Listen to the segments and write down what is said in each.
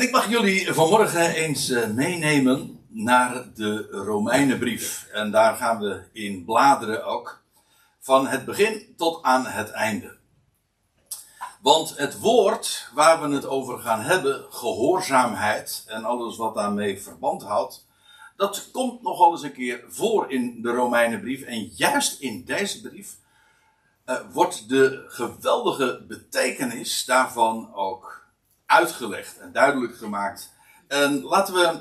ik mag jullie vanmorgen eens meenemen naar de Romeinenbrief. En daar gaan we in bladeren ook. Van het begin tot aan het einde. Want het woord waar we het over gaan hebben, gehoorzaamheid en alles wat daarmee verband houdt, dat komt nogal eens een keer voor in de Romeinenbrief. En juist in deze brief wordt de geweldige betekenis daarvan ook uitgelegd en duidelijk gemaakt. En laten we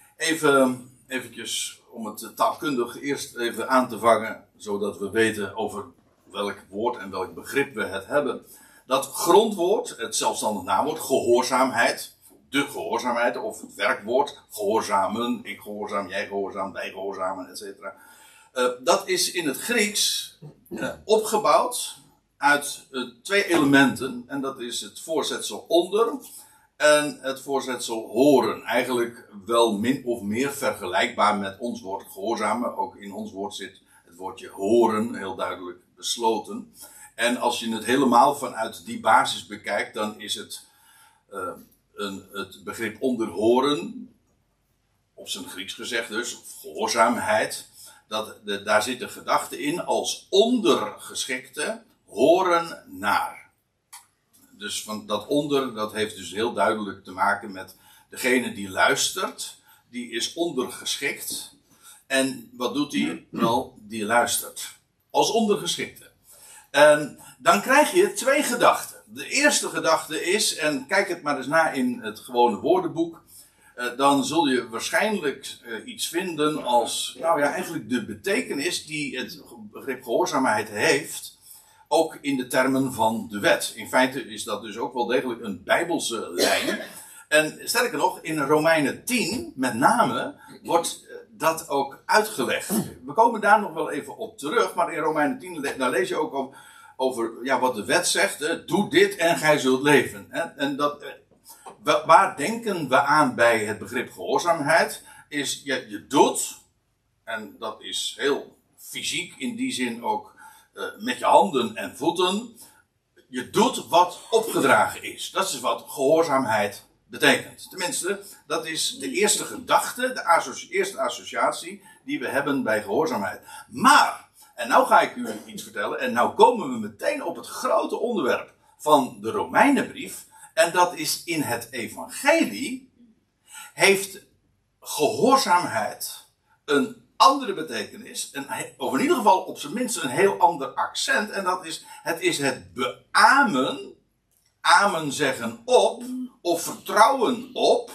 eventjes, om het taalkundig eerst even aan te vangen, zodat we weten over welk woord en welk begrip we het hebben. Dat grondwoord, het zelfstandig naamwoord, gehoorzaamheid, de gehoorzaamheid, of het werkwoord, gehoorzamen, ik gehoorzaam, jij gehoorzaam, wij gehoorzamen, etc. Dat is in het Grieks opgebouwd uit twee elementen. En dat is het voorzetsel onder en het voorzetsel horen. Eigenlijk wel min of meer vergelijkbaar met ons woord gehoorzamen. Ook in ons woord zit het woordje horen heel duidelijk besloten. En als je het helemaal vanuit die basis bekijkt, dan is het het begrip onderhoren, op zijn Grieks gezegd dus, gehoorzaamheid, daar zit de gedachte in als ondergeschikte horen naar. Dus van dat onder, dat heeft dus heel duidelijk te maken met degene die luistert, die is ondergeschikt. En wat doet hij? Wel, die luistert. Als ondergeschikte. En dan krijg je twee gedachten. De eerste gedachte is, en kijk het maar eens na in het gewone woordenboek, dan zul je waarschijnlijk iets vinden als, nou ja, eigenlijk de betekenis die het begrip gehoorzaamheid heeft, ook in de termen van de wet. In feite is dat dus ook wel degelijk een bijbelse lijn. En sterker nog, in Romeinen 10 met name wordt dat ook uitgelegd. We komen daar nog wel even op terug, maar in Romeinen 10 daar lees je ook over ja, wat de wet zegt. Doe dit en gij zult leven. En dat, waar denken we aan bij het begrip gehoorzaamheid? Is je doet, en dat is heel fysiek in die zin ook met je handen en voeten. Je doet wat opgedragen is. Dat is wat gehoorzaamheid betekent. Tenminste, dat is de eerste gedachte, de eerste associatie die we hebben bij gehoorzaamheid. Maar, en nou ga ik u iets vertellen, en nou komen we meteen op het grote onderwerp van de Romeinenbrief. En dat is in het evangelie heeft gehoorzaamheid een andere betekenis, of in ieder geval op zijn minst een heel ander accent. En dat is, het is het beamen, amen zeggen op, of vertrouwen op,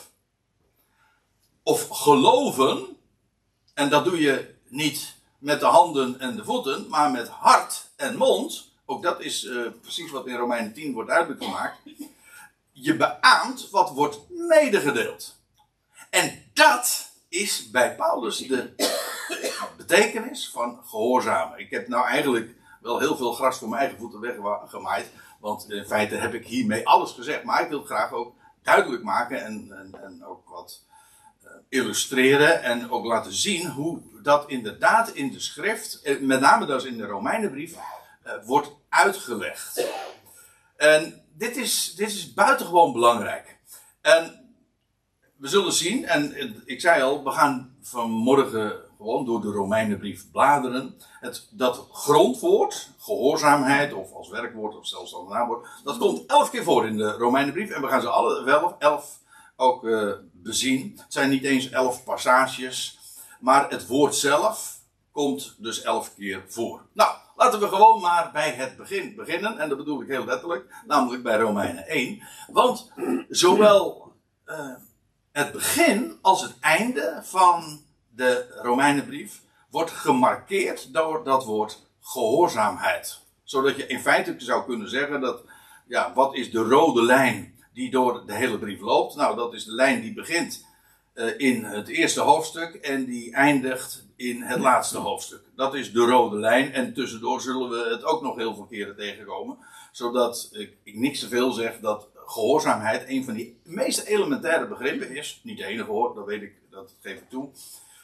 of geloven. En dat doe je niet met de handen en de voeten, maar met hart en mond. Ook dat is precies wat in Romeinen 10 wordt duidelijk gemaakt. Je beaamt wat wordt medegedeeld. En dat is bij Paulus de betekenis van gehoorzamen. Ik heb nou eigenlijk wel heel veel gras voor mijn eigen voeten weggemaaid. Want in feite heb ik hiermee alles gezegd. Maar ik wil het graag ook duidelijk maken en ook wat illustreren. En ook laten zien hoe dat inderdaad in de schrift, met name dus in de Romeinenbrief, wordt uitgelegd. En dit is buitengewoon belangrijk. En we zullen zien, en ik zei al, we gaan vanmorgen gewoon door de Romeinenbrief bladeren. Dat grondwoord, gehoorzaamheid, of als werkwoord of zelfstandig naamwoord, dat komt 11 keer voor in de Romeinenbrief. En we gaan ze alle wel 11 ook bezien. Het zijn niet eens 11 passages, maar het woord zelf komt dus 11 keer voor. Nou, laten we gewoon maar bij het begin beginnen. En dat bedoel ik heel letterlijk, namelijk bij Romeinen 1. Want zowel het begin als het einde van de Romeinenbrief wordt gemarkeerd door dat woord gehoorzaamheid. Zodat je in feite zou kunnen zeggen dat, ja, wat is de rode lijn die door de hele brief loopt? Nou, dat is de lijn die begint in het eerste hoofdstuk en die eindigt in het laatste hoofdstuk. Dat is de rode lijn en tussendoor zullen we het ook nog heel veel keren tegenkomen. Zodat ik niks te veel zeg dat gehoorzaamheid een van die meest elementaire begrippen is. Niet de enige hoor, dat weet ik, dat geef ik toe.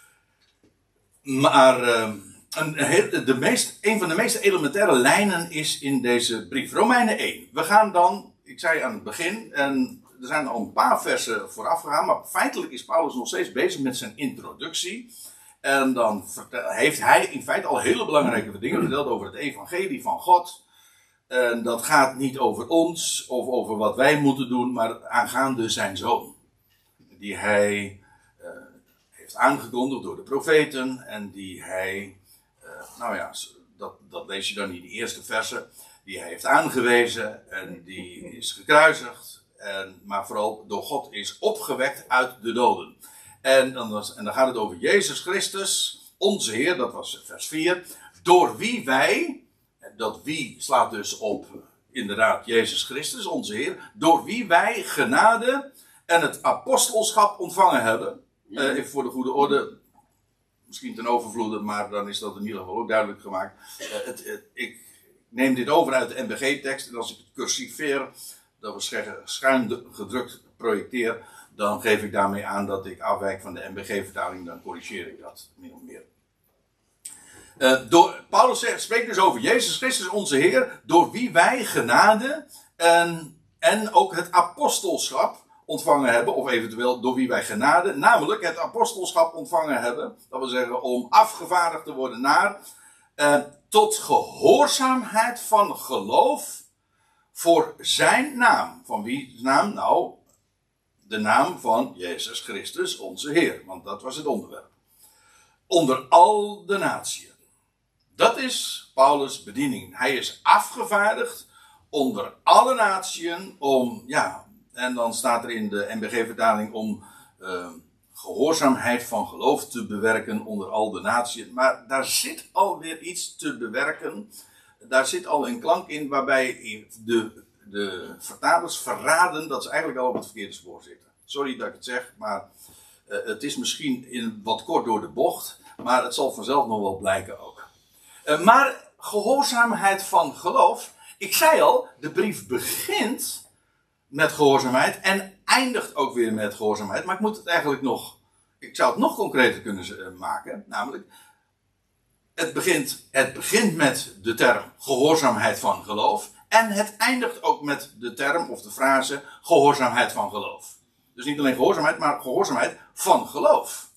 Maar een van de meest elementaire lijnen is in deze brief. Romeinen 1. We gaan dan, ik zei aan het begin, en er zijn al een paar versen vooraf gegaan, maar feitelijk is Paulus nog steeds bezig met zijn introductie. En dan heeft hij in feite al hele belangrijke dingen verteld over het evangelie van God. En dat gaat niet over ons of over wat wij moeten doen, maar aangaande zijn zoon. Die hij heeft aangekondigd door de profeten en die hij, dat lees je dan in de eerste versen, die hij heeft aangewezen en die is gekruisigd, maar vooral door God is opgewekt uit de doden. En dan gaat het over Jezus Christus, onze Heer, dat was vers 4, door wie wij, dat wie slaat dus op inderdaad Jezus Christus, onze Heer, door wie wij genade en het apostelschap ontvangen hebben. Even voor de goede orde, misschien ten overvloede, maar dan is dat in ieder geval ook duidelijk gemaakt. Ik neem dit over uit de NBG-tekst en als ik het cursifeer, dat wil zeggen schuin gedrukt projecteer, dan geef ik daarmee aan dat ik afwijk van de NBG-vertaling, dan corrigeer ik dat min of meer. Paulus spreekt dus over Jezus Christus onze Heer, door wie wij genade en ook het apostelschap ontvangen hebben, of eventueel door wie wij genade, namelijk het apostelschap ontvangen hebben, dat wil zeggen om afgevaardigd te worden naar, tot gehoorzaamheid van geloof voor zijn naam. Van wie naam? Nou, de naam van Jezus Christus onze Heer, want dat was het onderwerp. Onder al de natieën. Dat is Paulus' bediening. Hij is afgevaardigd onder alle natieën om, en dan staat er in de NBG-vertaling om gehoorzaamheid van geloof te bewerken onder al de natieën. Maar daar zit alweer iets te bewerken. Daar zit al een klank in waarbij de vertalers verraden dat ze eigenlijk al op het verkeerde spoor zitten. Sorry dat ik het zeg, maar het is misschien wat kort door de bocht. Maar het zal vanzelf nog wel blijken ook. Maar gehoorzaamheid van geloof. Ik zei al, de brief begint met gehoorzaamheid en eindigt ook weer met gehoorzaamheid. Maar ik zou het nog concreter kunnen maken. Namelijk, het begint met de term gehoorzaamheid van geloof. En het eindigt ook met de term of de frase gehoorzaamheid van geloof. Dus niet alleen gehoorzaamheid, maar gehoorzaamheid van geloof.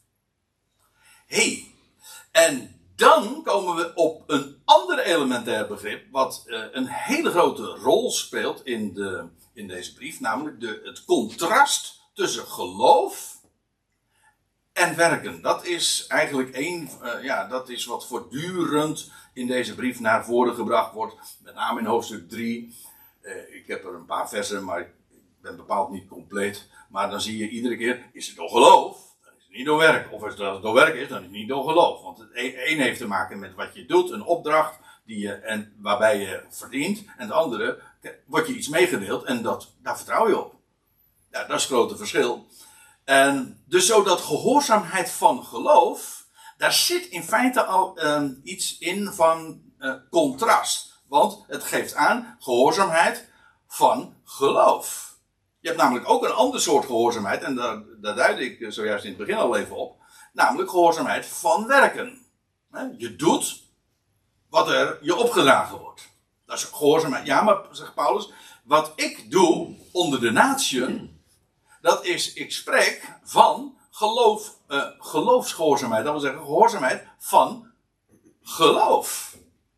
En dan komen we op een ander elementair begrip, wat een hele grote rol speelt in deze brief, namelijk het contrast tussen geloof en werken. Dat is eigenlijk dat is wat voortdurend in deze brief naar voren gebracht wordt, met name in hoofdstuk 3. Ik heb er een paar versen, maar ik ben bepaald niet compleet. Maar dan zie je iedere keer, is het door geloof? Dan is het niet door werk. Of als het door werk is, dan is het niet door geloof. Want het een heeft te maken met wat je doet, een opdracht waarbij je verdient. En het andere, wordt je iets meegedeeld en daar vertrouw je op. Ja, dat is het grote verschil. En dus zo dat gehoorzaamheid van geloof, daar zit in feite al iets in van contrast. Want het geeft aan gehoorzaamheid van geloof. Je hebt namelijk ook een ander soort gehoorzaamheid, en daar duidde ik zojuist in het begin al even op, namelijk gehoorzaamheid van werken. Je doet wat er je opgedragen wordt. Dat is gehoorzaamheid. Ja, maar, zegt Paulus, wat ik doe onder de natieën, dat is, ik spreek van geloofsgehoorzaamheid. Dat wil zeggen, gehoorzaamheid van geloof.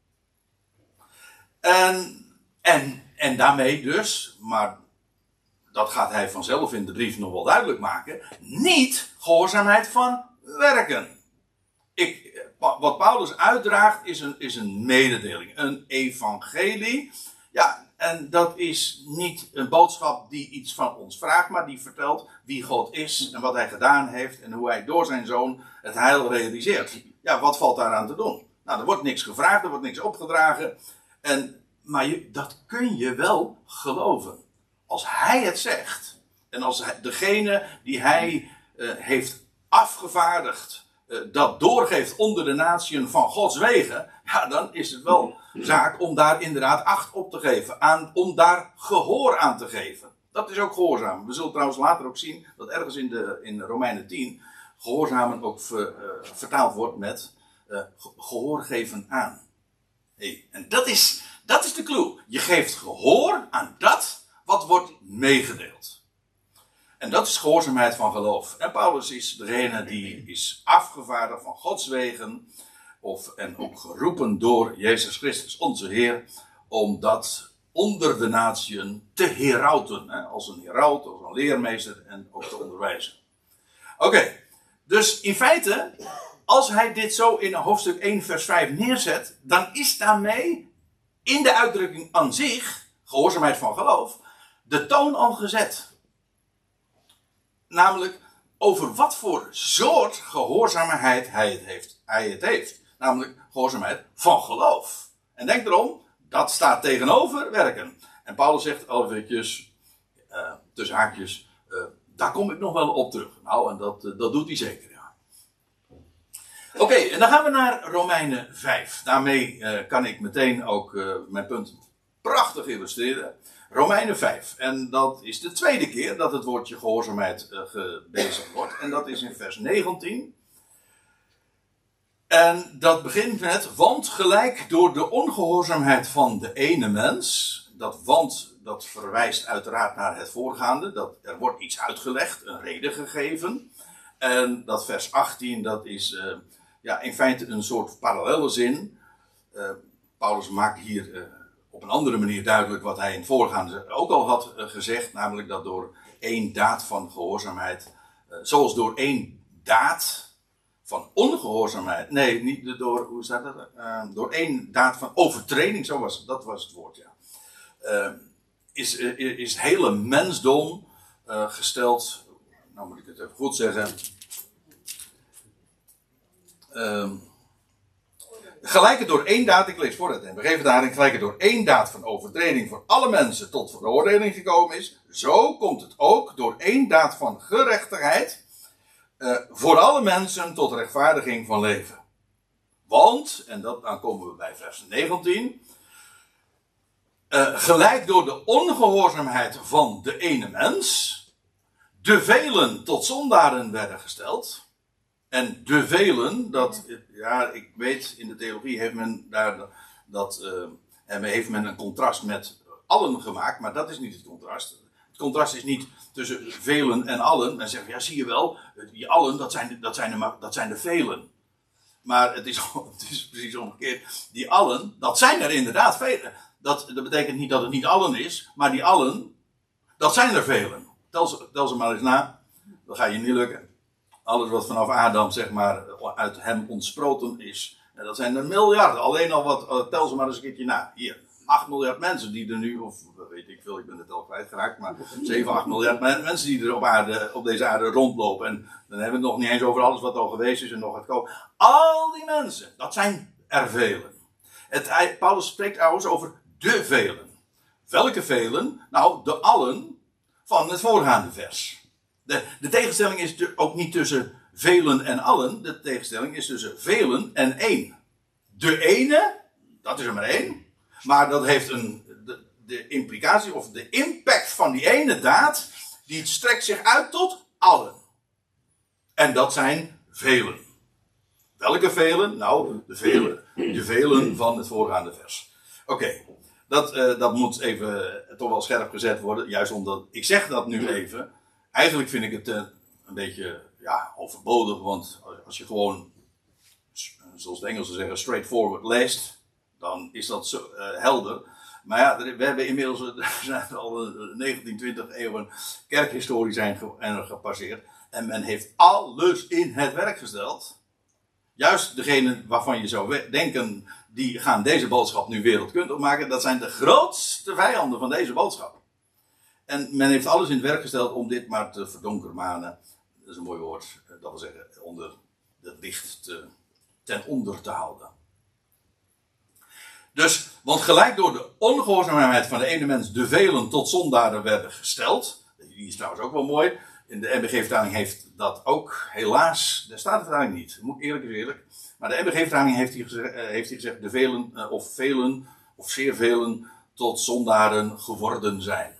En daarmee dus, maar dat gaat hij vanzelf in de brief nog wel duidelijk maken, niet gehoorzaamheid van werken. Wat Paulus uitdraagt is een mededeling, een evangelie. Ja, en dat is niet een boodschap die iets van ons vraagt, maar die vertelt wie God is en wat hij gedaan heeft en hoe hij door zijn zoon het heil realiseert. Ja, wat valt daaraan te doen? Nou, er wordt niks gevraagd, er wordt niks opgedragen. Maar dat kun je wel geloven. Als hij het zegt, en als degene die hij heeft afgevaardigd, dat doorgeeft onder de natieën van Gods wegen, ja, dan is het wel zaak om daar inderdaad acht op te geven, om daar gehoor aan te geven. Dat is ook gehoorzamen. We zullen trouwens later ook zien dat ergens in Romeinen 10 gehoorzamen ook vertaald wordt met gehoor geven aan. En dat is de clue. Je geeft gehoor aan dat wat wordt meegedeeld. En dat is gehoorzaamheid van geloof. En Paulus is degene die is afgevaardigd van Gods wegen. En ook geroepen door Jezus Christus, onze Heer. Om dat onder de natieën te herauten. Als een heraut, als een leermeester en ook te onderwijzen. Oké, dus in feite, als hij dit zo in hoofdstuk 1 vers 5 neerzet, dan is daarmee in de uitdrukking aan zich, gehoorzaamheid van geloof, de toon al gezet. Namelijk over wat voor soort gehoorzaamheid hij het heeft. Namelijk gehoorzaamheid van geloof. En denk erom, dat staat tegenover werken. En Paulus zegt al eventjes, tussen haakjes, daar kom ik nog wel op terug. Nou, en dat doet hij zeker, ja. Oké, en dan gaan we naar Romeinen 5. Daarmee kan ik meteen ook mijn punt prachtig illustreren. Romeinen 5. En dat is de tweede keer dat het woordje gehoorzaamheid gebezigd wordt. En dat is in vers 19. En dat begint met, want gelijk door de ongehoorzaamheid van de ene mens. Dat verwijst uiteraard naar het voorgaande. Er wordt iets uitgelegd, een reden gegeven. En dat vers 18, dat is in feite een soort parallelle zin. Paulus maakt hier op een andere manier duidelijk wat hij in het voorgaande ook al had gezegd. Namelijk dat door één daad van gehoorzaamheid, zoals door één daad van ongehoorzaamheid. Nee, niet door, hoe staat dat? Door één daad van overtreding, dat was het woord, ja. Is het hele mensdom gesteld, nou moet ik het even goed zeggen, gelijke door één daad, ik lees voor het en begeven daarin, gelijke door één daad van overtreding voor alle mensen tot veroordeling gekomen is, zo komt het ook door één daad van gerechtigheid voor alle mensen tot rechtvaardiging van leven. Want, en dan komen we bij vers 19, gelijk door de ongehoorzaamheid van de ene mens, de velen tot zondaren werden gesteld. En de velen, ik weet, in de theologie heeft men heeft men een contrast met allen gemaakt, maar dat is niet het contrast. Het contrast is niet tussen velen en allen. Men zegt, ja, zie je wel, die allen, dat zijn de velen. Maar het is precies omgekeerd. Die allen, dat zijn er inderdaad velen. Dat betekent niet dat het niet allen is, maar die allen, dat zijn er velen. Tel ze maar eens na, dat gaat je niet lukken. Alles wat vanaf Adam, zeg maar, uit hem ontsproten is. En dat zijn er miljarden. Alleen al wat, tel ze maar eens een keertje na. Hier, 8 miljard mensen die er nu, of weet ik veel, ik ben het al kwijtgeraakt. Maar 7, 8 miljard mensen die er op deze aarde rondlopen. En dan hebben we het nog niet eens over alles wat al geweest is en nog gaat komen. Al die mensen, dat zijn er velen. Paulus spreekt trouwens over de velen. Welke velen? Nou, de allen van het voorgaande vers. De tegenstelling is ook niet tussen velen en allen. De tegenstelling is tussen velen en één. De ene, dat is er maar één. Maar dat heeft de implicatie of de impact van die ene daad, die strekt zich uit tot allen. En dat zijn velen. Welke velen? Nou, de velen van het voorgaande vers. Oké, dat moet even toch wel scherp gezet worden. Juist omdat, ik zeg dat nu even. Eigenlijk vind ik het een beetje overbodig. Want als je gewoon, zoals de Engelsen zeggen, straightforward leest, dan is dat zo helder. Maar ja, we hebben inmiddels, er zijn al 19, 20 eeuwen kerkhistorie zijn gepasseerd. En men heeft alles in het werk gesteld. Juist degene waarvan je zou denken, die gaan deze boodschap nu wereldkundig maken. Dat zijn de grootste vijanden van deze boodschap. En men heeft alles in het werk gesteld om dit maar te verdonkermanen. Dat is een mooi woord. Dat wil zeggen, onder het licht ten onder te houden. Dus, want gelijk door de ongehoorzaamheid van de ene mens de velen tot zondaren werden gesteld. Die is trouwens ook wel mooi. In de NBG-vertaling heeft dat ook, helaas, daar staat de vertaling niet. Moet eerlijk is eerlijk. Maar de NBG-vertaling heeft hij gezegd, de velen, of zeer velen, tot zondaren geworden zijn.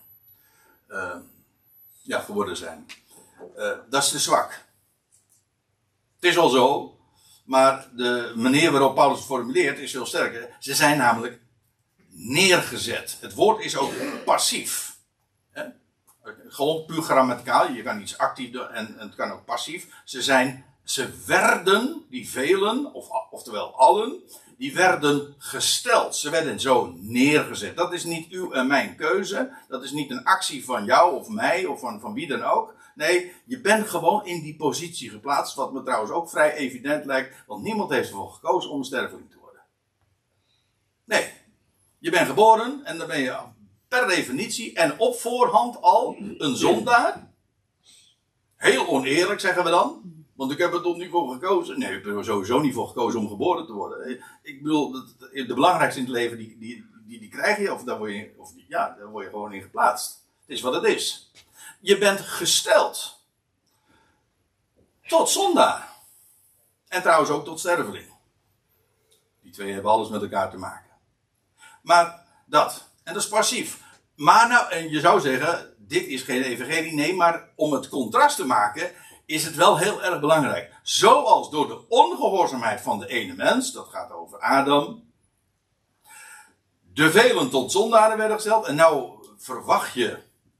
Geworden zijn. Dat is te zwak. Het is wel zo, maar de manier waarop Paulus het formuleert is veel sterker. Ze zijn namelijk neergezet. Het woord is ook passief. Gewoon puur grammaticaal. Je kan iets actief doen en het kan ook passief. Ze werden, die velen, oftewel allen, die werden gesteld. Ze werden zo neergezet. Dat is niet uw en mijn keuze. Dat is niet een actie van jou of mij of van wie dan ook. Nee, je bent gewoon in die positie geplaatst. Wat me trouwens ook vrij evident lijkt. Want niemand heeft ervoor gekozen om een sterveling te worden. Nee, je bent geboren en dan ben je per definitie en op voorhand al een zondaar. Heel oneerlijk zeggen we dan. Want ik heb er toch niet voor gekozen. Nee, ik heb er sowieso niet voor gekozen om geboren te worden. Ik bedoel, de belangrijkste in het leven, die krijg je. Daar word je gewoon in geplaatst. Het is wat het is. Je bent gesteld. Tot zondaar. En trouwens ook tot sterveling. Die twee hebben alles met elkaar te maken. Maar dat. En dat is passief. Maar nou, en je zou zeggen, dit is geen evangelie. Nee, maar om het contrast te maken, is het wel heel erg belangrijk. Zoals door de ongehoorzaamheid van de ene mens, dat gaat over Adam, de velen tot zondaren werden gesteld. En nou verwacht je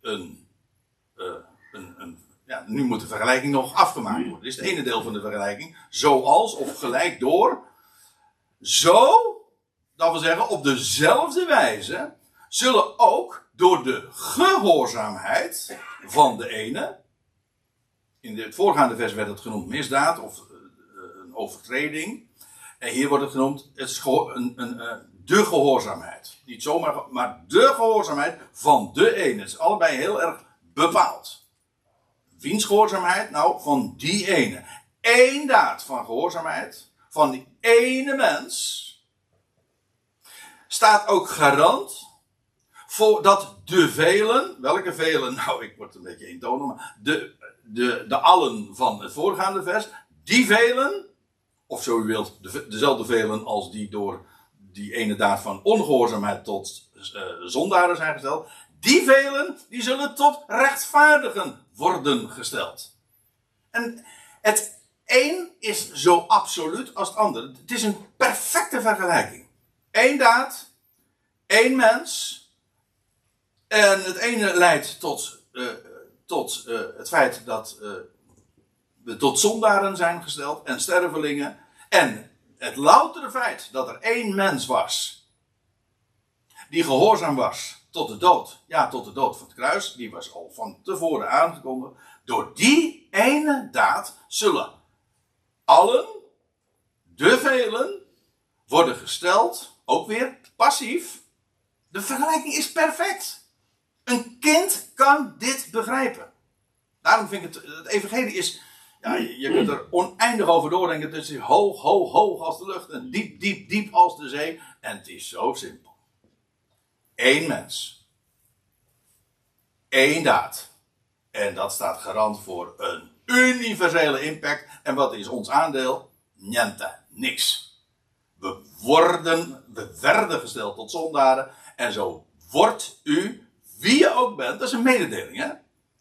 nu moet de vergelijking nog afgemaakt worden. Dit is het ene deel van de vergelijking. Zoals, of gelijk door. Zo, dat wil zeggen, op dezelfde wijze zullen ook door de gehoorzaamheid van de ene. In het voorgaande vers werd het genoemd misdaad of een overtreding. En hier wordt het genoemd, het is de gehoorzaamheid. Niet zomaar, maar de gehoorzaamheid van de ene. Het is allebei heel erg bepaald. Wiens gehoorzaamheid? Nou, van die ene. Eén daad van gehoorzaamheid van die ene mens staat ook garant voor dat de velen, welke velen? Nou, ik word een beetje eentonig, maar de allen van het voorgaande vers, die velen, of zo u wilt, dezelfde velen als die door die ene daad van ongehoorzaamheid tot zondaren zijn gesteld, die velen, die zullen tot rechtvaardigen worden gesteld. En het een is zo absoluut als het andere. Het is een perfecte vergelijking. Eén daad, één mens, en het ene leidt tot het feit dat we tot zondaren zijn gesteld en stervelingen. En het loutere feit dat er één mens was die gehoorzaam was tot de dood. Ja, tot de dood van het kruis. Die was al van tevoren aangekondigd. Door die ene daad zullen allen, de velen, worden gesteld. Ook weer passief. De vergelijking is perfect. Een kind kan dit begrijpen. Daarom vind ik het evangelie is, ja, je kunt er oneindig over doordenken. Het is hoog, hoog, hoog als de lucht en diep, diep, diep als de zee. En het is zo simpel. Eén mens. Één daad. En dat staat garant voor een universele impact. En wat is ons aandeel? Niente, niks. We werden gesteld tot zondaren. En zo wordt u, wie je ook bent, dat is een mededeling, hè?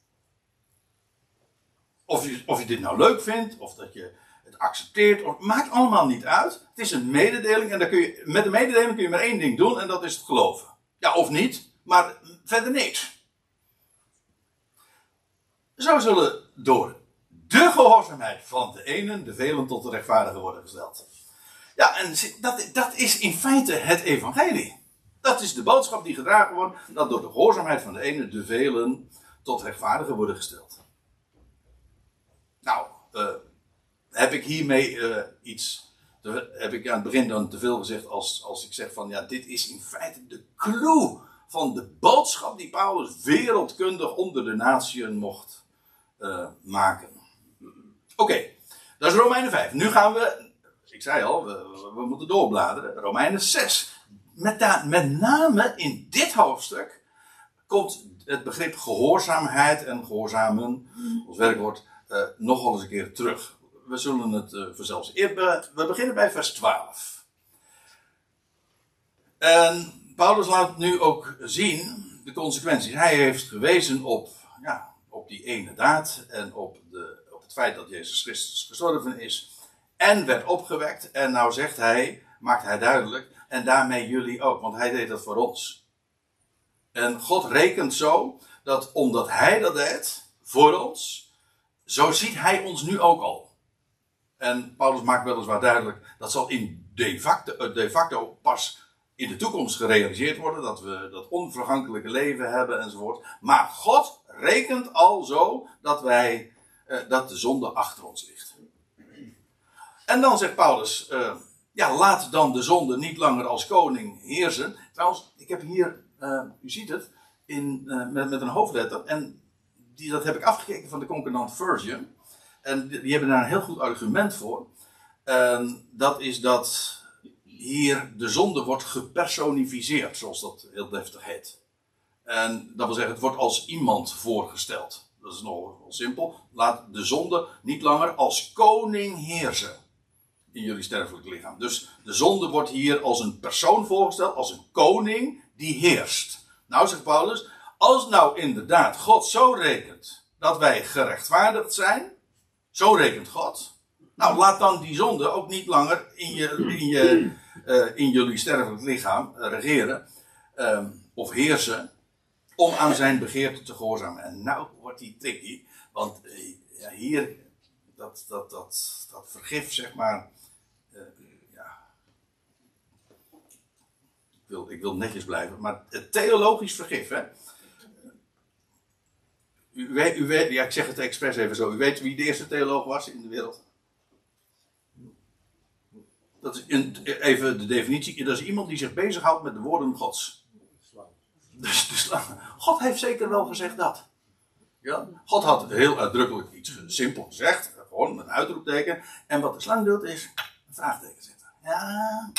Of je dit nou leuk vindt, of dat je het accepteert, maakt allemaal niet uit. Het is een mededeling en met de mededeling kun je maar één ding doen en dat is het geloven. Ja, of niet, maar verder niks. Zo zullen door de gehoorzaamheid van de ene de velen tot de rechtvaardigen worden gesteld. Ja, en dat is in feite het evangelie. Dat is de boodschap die gedragen wordt, dat door de gehoorzaamheid van de ene de velen tot rechtvaardigen worden gesteld. Nou, heb ik hiermee heb ik aan het begin dan te veel gezegd als ik zeg van ja, dit is in feite de clue van de boodschap die Paulus wereldkundig onder de natieën mocht maken. Oké, dat is Romeinen 5. Nu gaan we, ik zei al, we moeten doorbladeren. Romeinen 6. Met name in dit hoofdstuk komt het begrip gehoorzaamheid en gehoorzamen, ons werkwoord, nogal eens een keer terug. We zullen het verzelfs. We beginnen bij vers 12. En Paulus laat nu ook zien de consequenties. Hij heeft gewezen op die ene daad en op het feit dat Jezus Christus gestorven is en werd opgewekt. En nou maakt hij duidelijk, en daarmee jullie ook, want hij deed dat voor ons. En God rekent zo dat omdat hij dat deed, voor ons, zo ziet hij ons nu ook al. En Paulus maakt weliswaar duidelijk, dat zal in de facto pas in de toekomst gerealiseerd worden, dat we dat onvergankelijke leven hebben enzovoort. Maar God rekent al zo dat de zonde achter ons ligt. En dan zegt Paulus, laat dan de zonde niet langer als koning heersen. Trouwens, ik heb hier, u ziet het, met een hoofdletter. En dat heb ik afgekeken van de Concordant Version. En die hebben daar een heel goed argument voor. Dat is dat hier de zonde wordt gepersonificeerd, zoals dat heel deftig heet. En dat wil zeggen, het wordt als iemand voorgesteld. Dat is nogal simpel. Laat de zonde niet langer als koning heersen in jullie sterfelijk lichaam. Dus de zonde wordt hier als een persoon voorgesteld, als een koning die heerst. Nou, zegt Paulus, als nou inderdaad God zo rekent dat wij gerechtvaardigd zijn, zo rekent God. Nou, laat dan die zonde ook niet langer in jullie sterfelijk lichaam regeren of heersen om aan zijn begeerte te gehoorzamen. En nou wordt die tricky, want hier dat vergif, zeg maar, ik wil netjes blijven, maar het theologisch vergif, hè. U weet, ja, ik zeg het expres even zo. U weet wie de eerste theoloog was in de wereld? Dat is even de definitie. Dat is iemand die zich bezighoudt met de woorden Gods. Dus de slang. God heeft zeker wel gezegd dat. Ja? God had heel uitdrukkelijk iets simpel gezegd. Gewoon een uitroepteken. En wat de slang doet is een vraagteken zetten. Ja.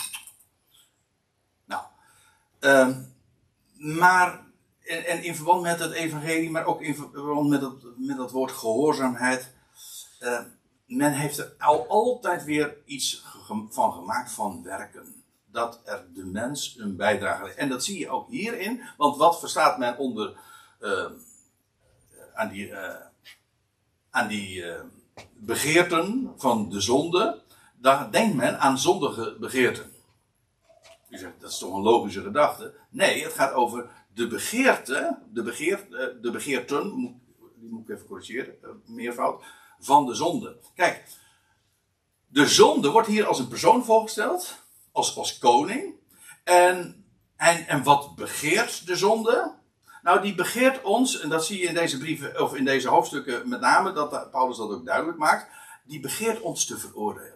Nou. Maar... En in verband met het evangelie, maar ook in verband met dat woord gehoorzaamheid. Men heeft er altijd weer iets van gemaakt van werken. Dat er de mens een bijdrage heeft. En dat zie je ook hierin. Want wat verstaat men onder aan die begeerten van de zonde? Daar denkt men aan zondige begeerten. U zegt, dat is toch een logische gedachte? Nee, het gaat over de begeerten, die moet ik even corrigeren, meervoud, van de zonde. Kijk, de zonde wordt hier als een persoon voorgesteld, als koning. En wat begeert de zonde? Nou, die begeert ons, en dat zie je in deze brieven, of in deze hoofdstukken met name, dat Paulus dat ook duidelijk maakt, die begeert ons te veroordelen.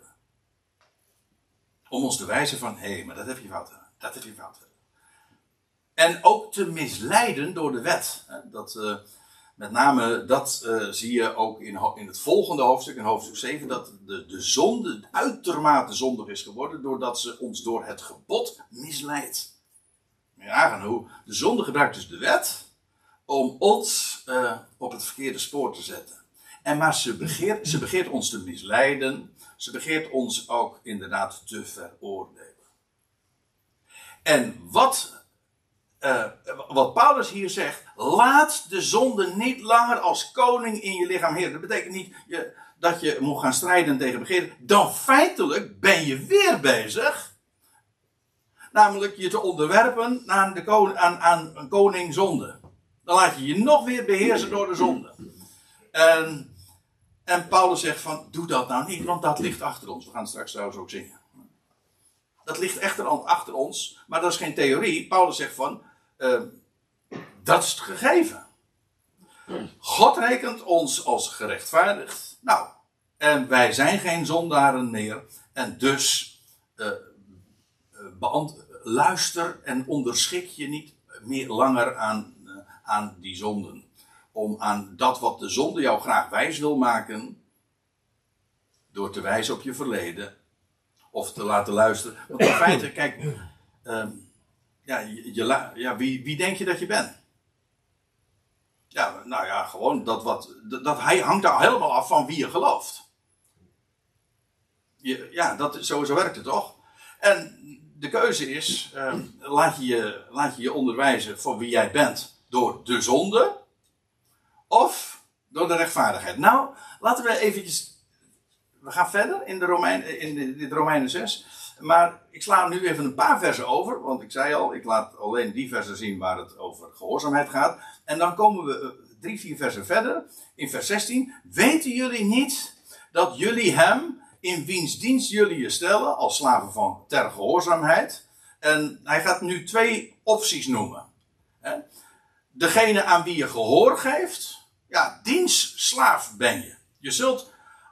Om ons te wijzen van, hé, maar dat heb je fout gedaan, dat heb je fout gedaan. En ook te misleiden door de wet. Met name dat zie je ook in het volgende hoofdstuk, in hoofdstuk 7, dat de zonde uitermate zondig is geworden, doordat ze ons door het gebod misleidt. Ja, hoe de zonde gebruikt dus de wet om ons op het verkeerde spoor te zetten. Maar ze begeert ons te misleiden, ze begeert ons ook inderdaad te veroordelen. En wat Paulus hier zegt, laat de zonde niet langer als koning in je lichaam heersen. Dat betekent niet dat je moet gaan strijden tegen begeerte. Dan feitelijk ben je weer bezig, namelijk je te onderwerpen aan een koning zonde. Dan laat je je nog weer beheersen door de zonde. En Paulus zegt van, doe dat nou niet, want dat ligt achter ons. We gaan het straks trouwens ook zingen. Dat ligt echter achter ons, maar dat is geen theorie. Paulus zegt van, dat is het gegeven. God rekent ons als gerechtvaardigd. Nou, en wij zijn geen zondaren meer. En dus luister en onderschik je niet meer langer aan die zonden. Om aan dat wat de zonde jou graag wijs wil maken, door te wijzen op je verleden, of te laten luisteren. Want in feite, kijk, wie denk je dat je bent? Ja, nou ja, gewoon dat hij hangt daar helemaal af van wie je gelooft. Zo werkt het toch? En de keuze is, laat je je onderwijzen van wie jij bent door de zonde, of door de rechtvaardigheid. Nou, laten we eventjes, we gaan verder in dit Romeinen 6. Maar ik sla nu even een paar versen over. Want ik zei al, ik laat alleen die versen zien waar het over gehoorzaamheid gaat. En dan komen we 3-4 versen verder. In vers 16. Weten jullie niet dat jullie hem, in wiens dienst jullie je stellen, als slaven van ter gehoorzaamheid. En hij gaat nu 2 opties noemen. Degene aan wie je gehoor geeft, ja, diens slaaf ben je. Je zult,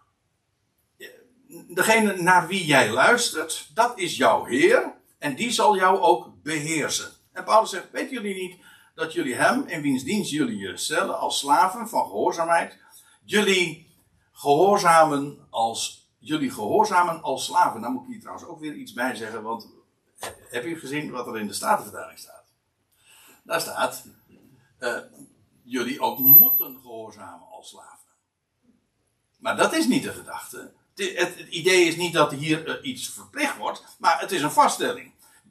degene naar wie jij luistert, dat is jouw Heer. En die zal jou ook beheersen. En Paulus zegt, weten jullie niet dat jullie hem, in wiens dienst jullie je stellen, als slaven van gehoorzaamheid, jullie gehoorzamen als slaven. Daar moet ik hier trouwens ook weer iets bij zeggen, want heb je gezien wat er in de Statenvertaling staat? Daar staat, jullie ook moeten gehoorzamen als slaven. Maar dat is niet de gedachte. Het idee is niet dat hier iets verplicht wordt, maar het is een vaststelling.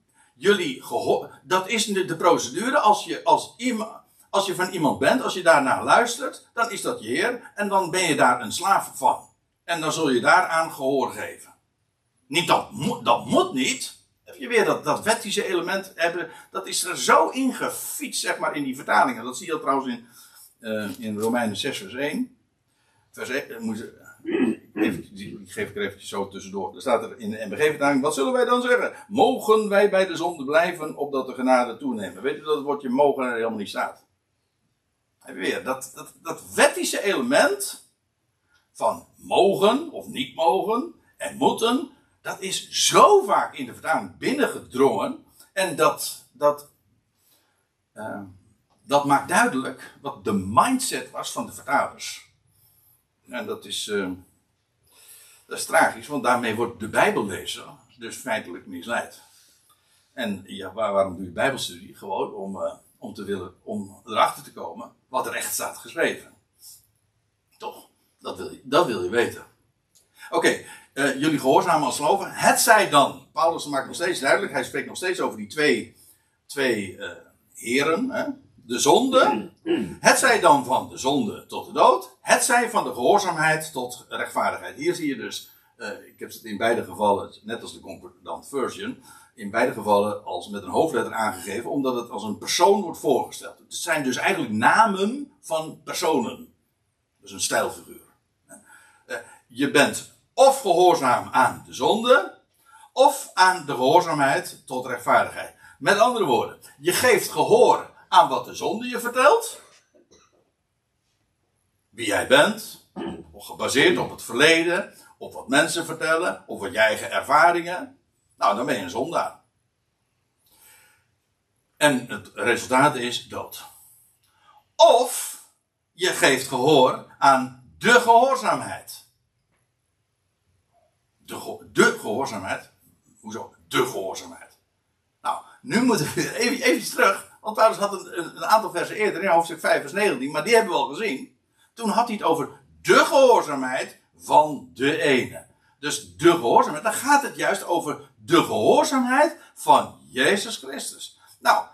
Dat is de procedure. Als je van iemand bent, als je daarnaar luistert, dan is dat je Heer en dan ben je daar een slaaf van. En dan zul je daaraan gehoor geven. Niet dat moet niet. Heb je weer dat wettische element hebben, dat is er zo ingefietst, zeg maar, in die vertalingen. Dat zie je trouwens in Romeinen 6 vers 1. Vers 1 die geef ik er eventjes zo tussendoor. Er staat er in de NBG-vertaling, wat zullen wij dan zeggen? Mogen wij bij de zonde blijven, opdat de genade toenemen? Weet u dat het woordje mogen er helemaal niet staat? Heb je weer dat wettische element van mogen of niet mogen en moeten, dat is zo vaak in de vertaling binnengedrongen. En dat maakt duidelijk wat de mindset was van de vertalers. En dat is tragisch, want daarmee wordt de Bijbellezer dus feitelijk misleid. En ja, waarom doe je Bijbelstudie? Gewoon om erachter te komen wat er echt staat geschreven. Toch? Dat wil je weten. Oké, jullie gehoorzamen als geloven. Het zij dan. Paulus maakt nog steeds duidelijk. Hij spreekt nog steeds over die twee heren. Hè? De zonde. Het zij dan van de zonde tot de dood. Het zij van de gehoorzaamheid tot rechtvaardigheid. Hier zie je dus. Ik heb het in beide gevallen, net als de Concordant Version, in beide gevallen als met een hoofdletter aangegeven, omdat het als een persoon wordt voorgesteld. Het zijn dus eigenlijk namen van personen. Dus een stijlfiguur. Je bent of gehoorzaam aan de zonde, of aan de gehoorzaamheid tot rechtvaardigheid. Met andere woorden, je geeft gehoor aan wat de zonde je vertelt, wie jij bent, gebaseerd op het verleden, op wat mensen vertellen, op wat je eigen ervaringen. Nou, dan ben je een zondaar. En het resultaat is dood. Of je geeft gehoor aan de gehoorzaamheid. De gehoorzaamheid? Hoezo? De gehoorzaamheid. Nou, nu moeten we even terug. Want Paulus had een aantal versen eerder in hoofdstuk 5 vers 19. Maar die hebben we al gezien. Toen had hij het over de gehoorzaamheid van de ene. Dus de gehoorzaamheid. Dan gaat het juist over de gehoorzaamheid van Jezus Christus. Nou,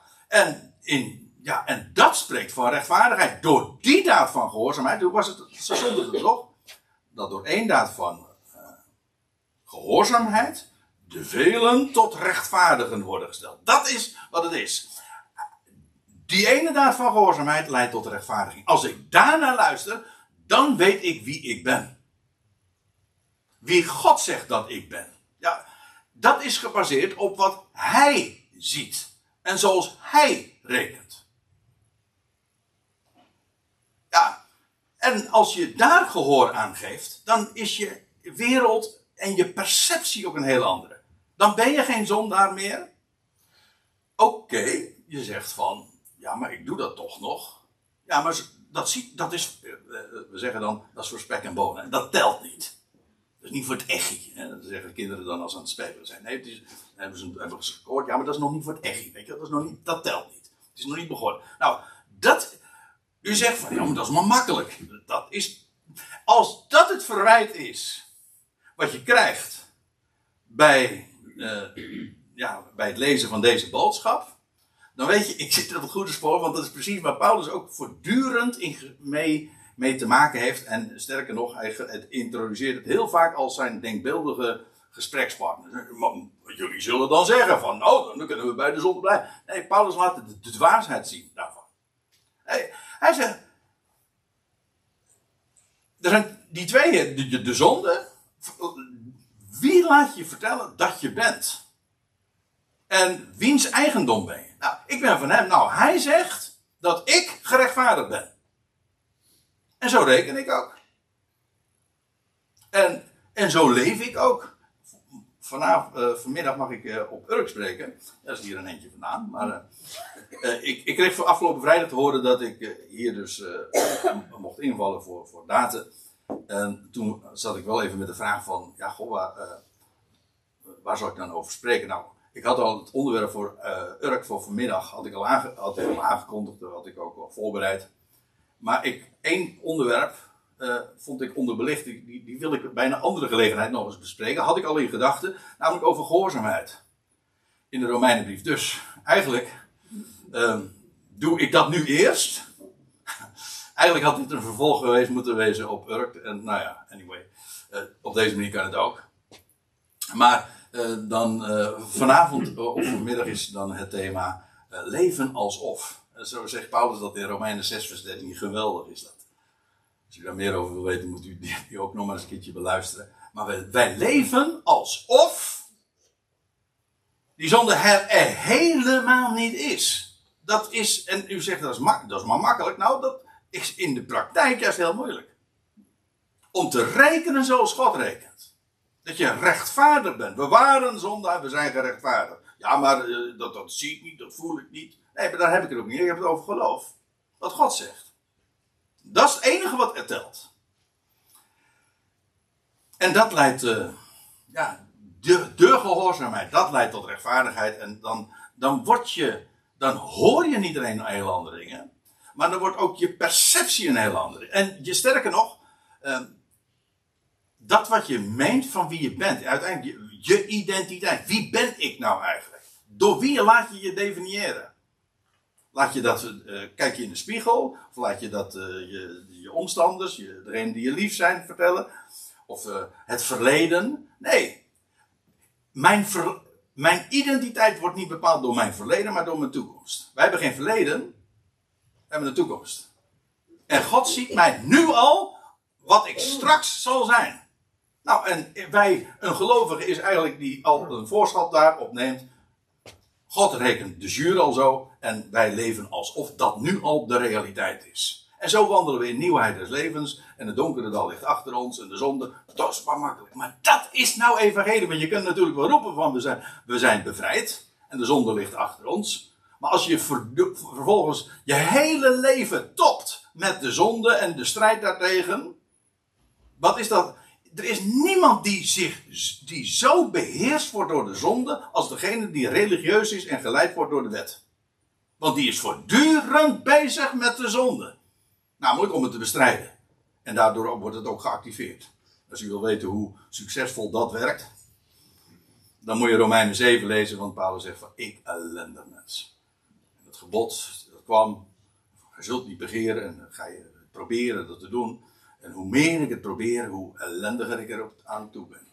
en dat spreekt van rechtvaardigheid. Door die daad van gehoorzaamheid. Hoe was het? Ze zonden het toch? Dat door één daad van gehoorzaamheid de velen tot rechtvaardigen worden gesteld. Dat is wat het is. Die ene daad van gehoorzaamheid leidt tot rechtvaardiging. Als ik daarnaar luister, dan weet ik wie ik ben. Wie God zegt dat ik ben. Ja, dat is gebaseerd op wat Hij ziet. En zoals Hij rekent. Ja, en als je daar gehoor aan geeft, dan is je wereld en je perceptie ook een heel andere. Dan ben je geen zondaar meer. Oké, je zegt van, ja, maar ik doe dat toch nog. Ja, maar dat is, we zeggen dan, dat is voor spek en bonen. Dat telt niet. Dat is niet voor het echi. Dat zeggen kinderen dan als ze aan het spelen zijn. Nee, hebben ze gescoord. Ja, maar dat is nog niet voor het echi. Weet je, dat telt niet. Het is nog niet begonnen. Nou, u zegt van, ja, maar dat is maar makkelijk. Als dat het verwijt is, wat je krijgt bij het lezen van deze boodschap, dan weet je, ik zit er op het goede spoor, want dat is precies waar Paulus ook voortdurend mee te maken heeft. En sterker nog, hij introduceert het heel vaak als zijn denkbeeldige gesprekspartners. Jullie zullen dan zeggen van, nou, dan kunnen we bij de zonde blijven. Nee, Paulus laat de dwaasheid zien daarvan. Hij zegt, er zijn die twee, de zonde. Wie laat je vertellen dat je bent? En wiens eigendom ben je? Nou, ik ben van hem. Nou, hij zegt dat ik gerechtvaardigd ben. En zo reken ik ook. En zo leef ik ook. Vanmiddag mag ik op Urk spreken. Dat is hier een eentje vandaan. Maar ik kreeg voor afgelopen vrijdag te horen dat ik hier dus mocht invallen voor daten. En toen zat ik wel even met de vraag van, ja goh, waar zou ik dan over spreken? Nou, ik had al het onderwerp voor Urk voor vanmiddag had ik al aangekondigd, dat had ik ook al voorbereid. Maar één onderwerp vond ik onderbelicht, die wil ik bij een andere gelegenheid nog eens bespreken. Had ik al in gedachten, namelijk over gehoorzaamheid. In de Romeinenbrief. Dus eigenlijk doe ik dat nu eerst. Eigenlijk had dit een vervolg geweest moeten wezen op Urk. En nou ja, anyway. Op deze manier kan het ook. Maar dan vanavond of vanmiddag is dan het thema leven alsof. Zo zegt Paulus dat in Romeinen 6 vers 13. Geweldig is dat. Als u daar meer over wil weten, moet u die ook nog maar eens een keertje beluisteren. Maar wij leven alsof die zonde er helemaal niet is. Dat is, en u zegt dat is maar makkelijk. Nou, dat is in de praktijk juist heel moeilijk. Om te rekenen zoals God rekent. Dat je rechtvaardig bent. We waren zondaar, we zijn gerechtvaardigd. Ja, maar dat zie ik niet, dat voel ik niet. Nee, maar daar heb ik het ook niet. Ik heb het over geloof. Wat God zegt. Dat is het enige wat er telt. En dat leidt, de gehoorzaamheid, dat leidt tot rechtvaardigheid. En dan hoor je niet alleen heel andere dingen. Maar dan wordt ook je perceptie een heel andere. En sterker nog, dat wat je meent van wie je bent. Uiteindelijk je identiteit. Wie ben ik nou eigenlijk? Door wie laat je je definiëren? Kijk je in de spiegel? Of laat je dat je omstanders, degenen die je lief zijn, vertellen? Of het verleden? Nee. Mijn identiteit wordt niet bepaald door mijn verleden, maar door mijn toekomst. Wij hebben geen verleden, we hebben een toekomst. En God ziet mij nu al wat ik straks zal zijn. Nou, en een gelovige is eigenlijk die al een voorschot daarop neemt. God rekent de jure al zo en wij leven alsof dat nu al de realiteit is. En zo wandelen we in nieuwheid des levens en het donkere dal ligt achter ons en de zonde, dat is maar makkelijk. Maar dat is nou evangelie, want je kunt natuurlijk wel roepen van we zijn bevrijd en de zonde ligt achter ons. Maar als je vervolgens je hele leven topt met de zonde en de strijd daartegen, wat is dat? Er is niemand die zo beheerst wordt door de zonde als degene die religieus is en geleid wordt door de wet. Want die is voortdurend bezig met de zonde. Namelijk om het te bestrijden. En daardoor wordt het ook geactiveerd. Als u wil weten hoe succesvol dat werkt, dan moet je Romeinen 7 lezen, want Paulus zegt van ik ellendig mens. En het gebod, dat kwam, je zult niet begeren en dan ga je proberen dat te doen. En hoe meer ik het probeer, hoe ellendiger ik er aan toe ben.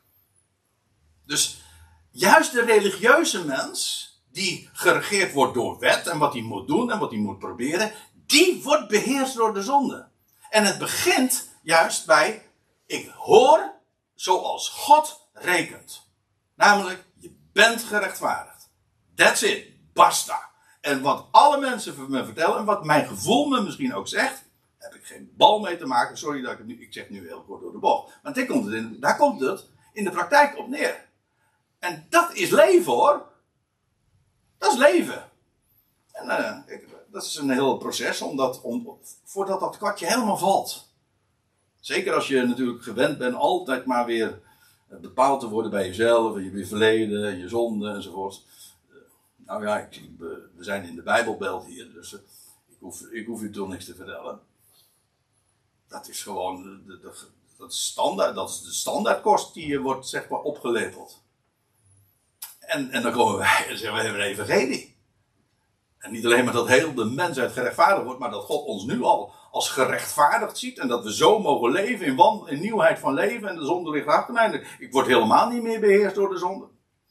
Dus juist de religieuze mens, die geregeerd wordt door wet en wat hij moet doen en wat hij moet proberen, die wordt beheerst door de zonde. En het begint juist bij, ik hoor zoals God rekent. Namelijk, je bent gerechtvaardigd. That's it. Basta. En wat alle mensen me vertellen en wat mijn gevoel me misschien ook zegt, heb ik geen bal mee te maken. Sorry dat ik zeg nu heel kort door de bocht. Maar daar komt het in de praktijk op neer. En dat is leven hoor. Dat is leven. En dat is een heel proces voordat dat kwartje helemaal valt. Zeker als je natuurlijk gewend bent altijd maar weer bepaald te worden bij jezelf. En je verleden, je zonde enzovoort. Nou ja, we zijn in de Bijbelbelt hier. Dus ik hoef u toch niks te vertellen. Dat is gewoon dat is de standaardkost die je wordt zeg maar opgelepeld. En dan komen wij en zeggen we hebben een evangelie. En niet alleen maar dat heel de mensheid gerechtvaardigd wordt, maar dat God ons nu al als gerechtvaardigd ziet. En dat we zo mogen leven in nieuwheid van leven. En de zonde ligt achter mij. Ik word helemaal niet meer beheerst door de zonde.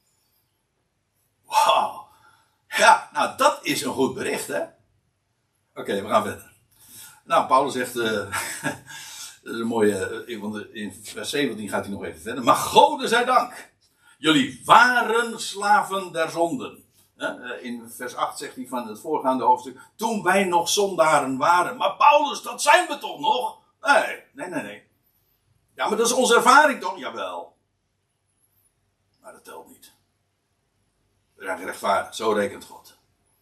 Wauw. Ja, nou dat is een goed bericht, hè. Oké, we gaan verder. Nou, Paulus zegt, dat is een mooie, want in vers 17 gaat hij nog even verder. Maar Gode zij dank, jullie waren slaven der zonden. In vers 8 zegt hij van het voorgaande hoofdstuk, toen wij nog zondaren waren. Maar Paulus, dat zijn we toch nog? Nee. Ja, maar dat is onze ervaring toch? Jawel. Maar dat telt niet. We zijn gerechtvaardigd, zo rekent God.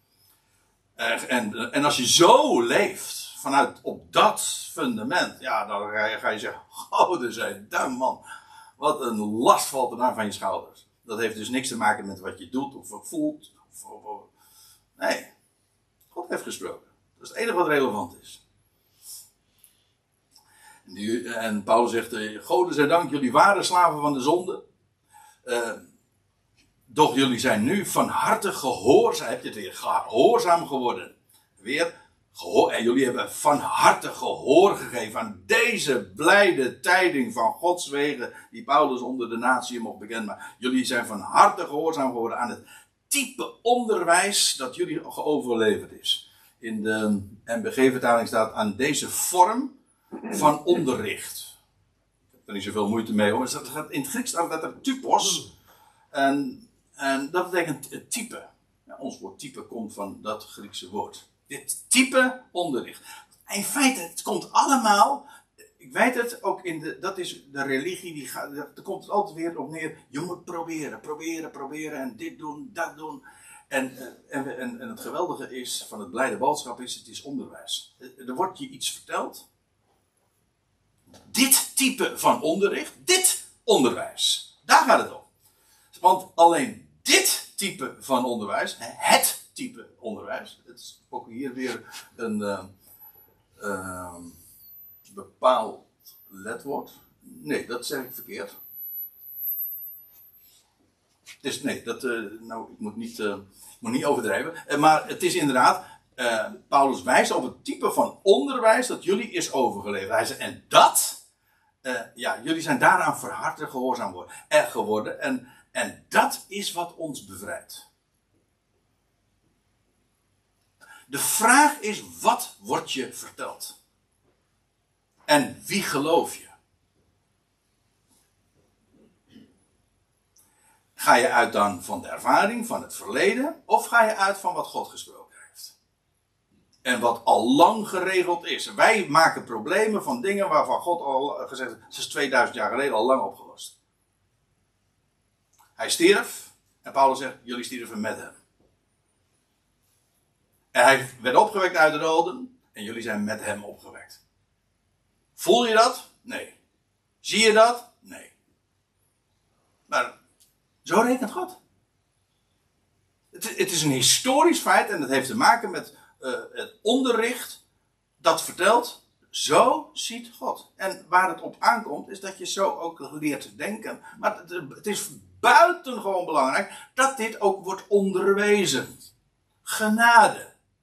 En als je zo leeft, vanuit op dat fundament, ja, dan ga je zeggen, Gode zij dank, man. Wat een last valt er dan van je schouders. Dat heeft dus niks te maken met wat je doet of voelt. Nee, God heeft gesproken. Dat is het enige wat relevant is. En Paulus zegt, Gode zij dank, jullie waren slaven van de zonde. Doch jullie zijn nu van harte gehoorzaam. Heb je het weer, gehoorzaam geworden. En jullie hebben van harte gehoor gegeven aan deze blijde tijding van Gods wegen, die Paulus onder de natie mocht bekendmaken. Jullie zijn van harte gehoorzaam geworden aan het type onderwijs dat jullie geoverleverd is. In de NBG-vertaling staat aan deze vorm van onderricht. Ik heb er niet zoveel moeite mee hoor. In het Grieks staat dat typos. En dat betekent type. Ja, ons woord type komt van dat Griekse woord. Dit type onderricht. In feite, het komt allemaal. Ik weet het, ook dat is de religie, daar komt het altijd weer op neer. Je moet proberen en dit doen, dat doen. En het geweldige is, van het blijde boodschap is, het is onderwijs. Er wordt je iets verteld. Dit type van onderricht, dit onderwijs. Daar gaat het om. Want alleen dit type van onderwijs, het type onderwijs, het is ook hier weer een bepaald letwoord. Nee, dat zeg ik verkeerd. Ik moet niet overdrijven. Maar het is inderdaad, Paulus wijst op het type van onderwijs dat jullie is overgeleverd. Hij zegt, en dat, jullie zijn daaraan verhard gehoorzaam geworden. En dat is wat ons bevrijdt. De vraag is, wat wordt je verteld? En wie geloof je? Ga je uit dan van de ervaring, van het verleden? Of ga je uit van wat God gesproken heeft? En wat al lang geregeld is. Wij maken problemen van dingen waarvan God al gezegd heeft, het is 2000 jaar geleden al lang opgelost. Hij stierf. En Paulus zegt, jullie stierven met hem. En hij werd opgewekt uit de doden. En jullie zijn met hem opgewekt. Voel je dat? Nee. Zie je dat? Nee. Maar zo rekent God. Het is een historisch feit. En dat heeft te maken met het onderricht dat vertelt. Zo ziet God. En waar het op aankomt is dat je zo ook leert denken. Maar het is buitengewoon belangrijk dat dit ook wordt onderwezen. Genade.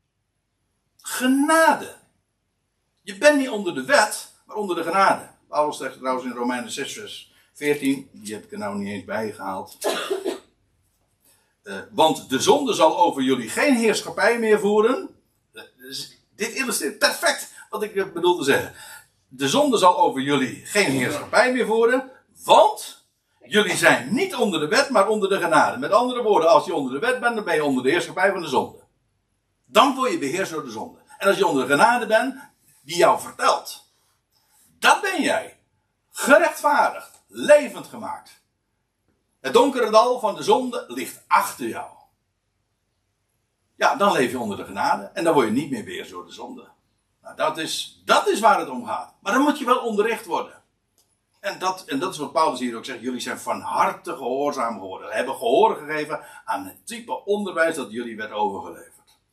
Genade. Je bent niet onder de wet, maar onder de genade. Paulus zegt trouwens in Romeinen 6 vers 14. Die heb ik er nou niet eens bij gehaald. Want de zonde zal over jullie geen heerschappij meer voeren. Dit illustreert perfect wat ik bedoel te zeggen. De zonde zal over jullie geen heerschappij meer voeren. Want jullie zijn niet onder de wet, maar onder de genade. Met andere woorden, als je onder de wet bent, dan ben je onder de heerschappij van de zonde. Dan word je beheerst door de zonde. En als je onder de genade bent, die jou vertelt. Dat ben jij. Gerechtvaardigd. Levend gemaakt. Het donkere dal van de zonde ligt achter jou. Ja, dan leef je onder de genade. En dan word je niet meer beheerst door de zonde. Nou, dat is waar het om gaat. Maar dan moet je wel onderricht worden. En dat is wat Paulus hier ook zegt. Jullie zijn van harte gehoorzaam geworden. Hebben gehoor gegeven aan het type onderwijs dat jullie werd overgeleverd.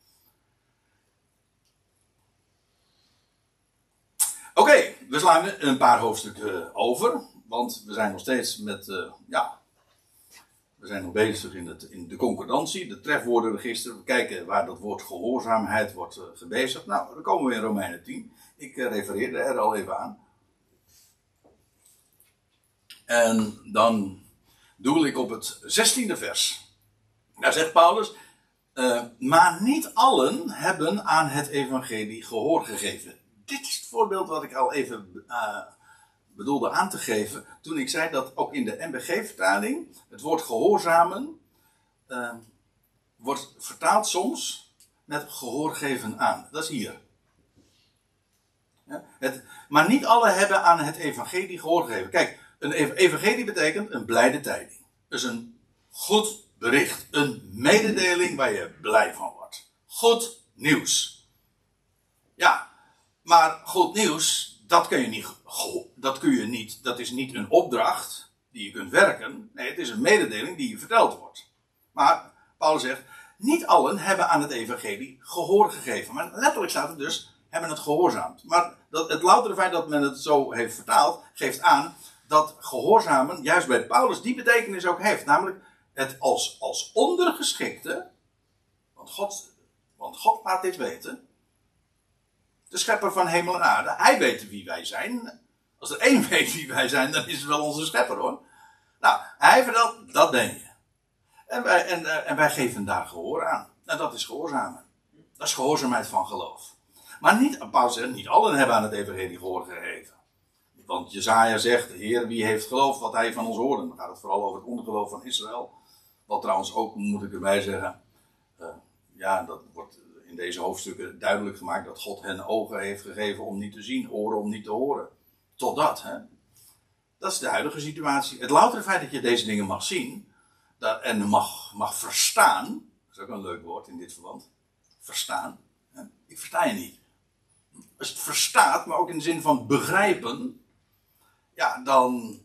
Oké, we slaan een paar hoofdstukken over. Want we zijn nog steeds met We zijn nog bezig in de concordantie, de trefwoordenregister. We kijken waar dat woord gehoorzaamheid wordt gebezigd. Nou, dan komen we in Romeinen 10. Ik refereerde er al even aan. En dan doel ik op het 16e vers. Daar zegt Paulus, maar niet allen hebben aan het evangelie gehoor gegeven. Dit is het voorbeeld wat ik al even bedoelde aan te geven. Toen ik zei dat ook in de NBG-vertaling het woord gehoorzamen wordt vertaald soms met gehoor geven aan. Dat is hier. Ja, maar niet allen hebben aan het evangelie gehoor gegeven. Kijk, een evangelie betekent een blijde tijding. Dus een goed bericht. Een mededeling waar je blij van wordt. Goed nieuws. Ja, maar goed nieuws, dat kun je niet. Dat is niet een opdracht die je kunt werken. Nee, het is een mededeling die je verteld wordt. Maar Paulus zegt, niet allen hebben aan het evangelie gehoor gegeven. Maar letterlijk staat het dus, hebben het gehoorzaamd. Maar het loutere feit dat men het zo heeft vertaald, geeft aan dat gehoorzamen juist bij Paulus die betekenis ook heeft. Namelijk het als ondergeschikte, want God laat dit weten. De schepper van hemel en aarde, hij weet wie wij zijn. Als er één weet wie wij zijn, dan is het wel onze schepper hoor. Nou, hij vertelt, dat ben je. En wij geven daar gehoor aan. En dat is gehoorzamen. Dat is gehoorzaamheid van geloof. Maar Paulus zegt, niet allen hebben aan het evangelie gehoor gegeven. Want Jesaja zegt, Heer, wie heeft geloofd wat hij van ons hoorde? Dan gaat het vooral over het ongeloof van Israël. Wat trouwens ook, moet ik erbij zeggen, dat wordt in deze hoofdstukken duidelijk gemaakt dat God hen ogen heeft gegeven om niet te zien, oren om niet te horen. Totdat, hè. Dat is de huidige situatie. Het loutere feit dat je deze dingen mag zien en mag verstaan, dat is ook een leuk woord in dit verband, verstaan. Hè. Ik versta je niet. Als je het verstaat, maar ook in de zin van begrijpen, dan